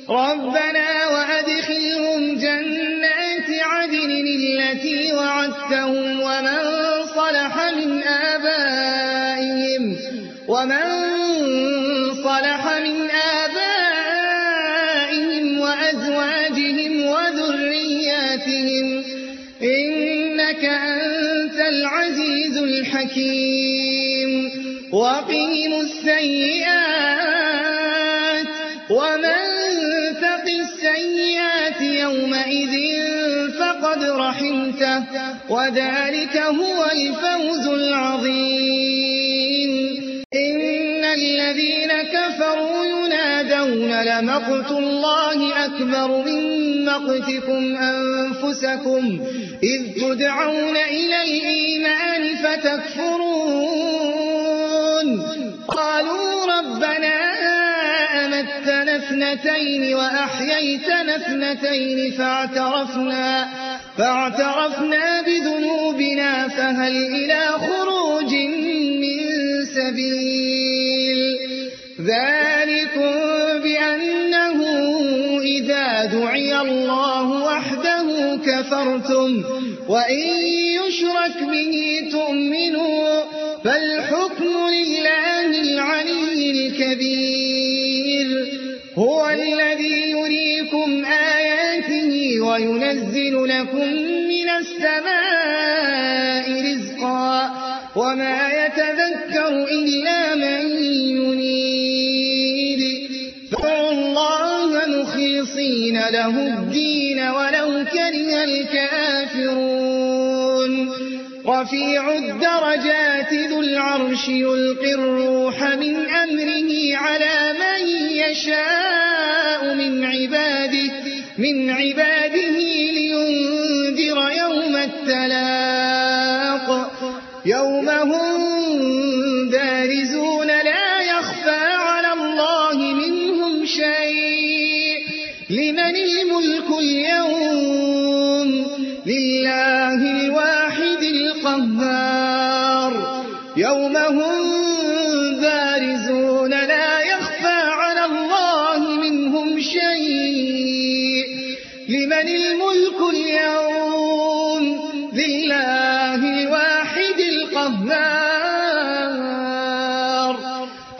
ربنا وأدخلهم جنات عدن التي وعدتهم ومن آبائهم وأزواجهم وذرياتهم إنك أنت العزيز الحكيم وقهم السيئات ومن تق السيئات يومئذ فقد رحمته وذلك هو الفوز العظيم إن الذين كفروا ينادون لمقت الله أكبر من مقتكم أنفسكم إذ تدعون إلى الإيمان فتكفرون قالوا ربنا أمتنا اثنتين وأحييتنا اثنتين فاعترفنا بذنوبنا فهل إلى خروج من سبيل ذلكم بأنه إذا دعي الله وحده كفرتم وإن يشرك به تؤمنوا فالحكم لله العلي الكبير هو الذي يريكم آياته وينزل لكم من السماء رزقا وما يتذكر إلا من ينيب فادعوا الله مخلصين له الدين ولو كره الكافرون رفيع الدرجات ذو العرش يلقي الروح من أمره على من يشاء من عباده لينذر يوم التلاق يوم هم بارزون لا يخفى على الله منهم شيء لمن الملك اليوم لله الواحد القهار يوم هم بارزون لا يخفى على الله منهم شيء لمن الملك اليوم لله